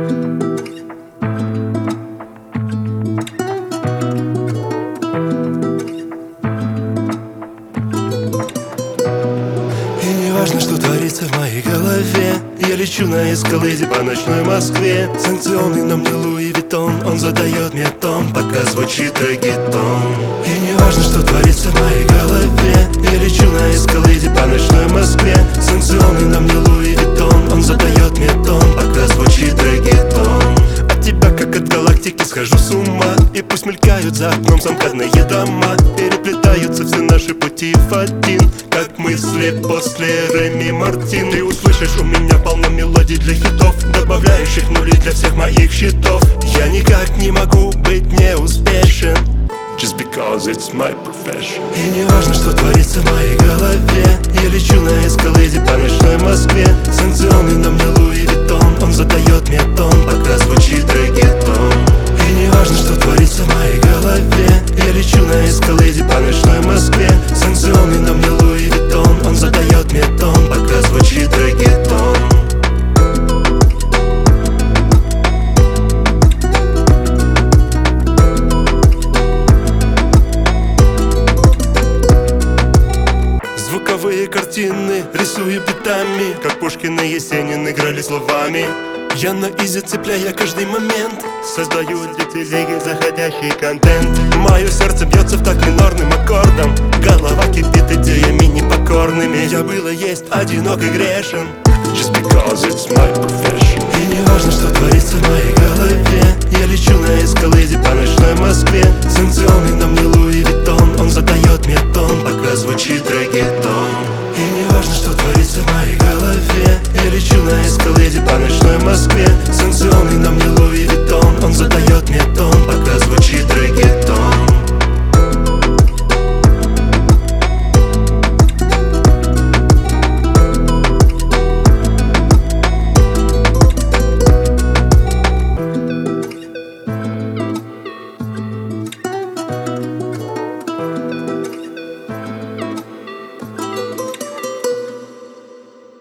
Важно, что творится в моей голове. Я лечу на эскалейде по ночной Москве. Санкционный на мне Луи Виттон. Он задает мне тон, пока звучит реггетон. И не важно, что творится в моей голове. Я лечу на эскалейде по ночной Москве. Санкционный на мне Луи Виттон. Он задает мне тон, пока звучит реггетон. От тебя, как от галактики, схожу с ума. И пусть мелькают за окном замкадные дома. Переплетаются все наши пути в один, как мысли после Реми Мартин. Ты услышишь, у меня полно мелодий для хитов, добавляющих нули для всех моих счетов. Я никак не могу быть неуспешен, just because it's my profession. И не важно, что творится в моей голове. Я лечу на эскалейде по ночной Москве. Санкционный на мне Луи Виттон. Он задает мне тон, пока звучит реггетон. И не важно, что творится в моей голове. Я лечу на эскалейде по ночной Москве. Санкционный на мне Луи Виттон. Он задает мне тон, пока звучит реггетон. Звуковые картины рисую битами, как Пушкин и Есенин играли словами. Я на изи, цепляя каждый момент, создаю для телеги заходящий контент. Мое сердце бьется в такт минорным аккордом. Голова кипит идеями непокорными. Я было, есть, одинок и грешен, just because it's my profession. И не важно, что творится в моей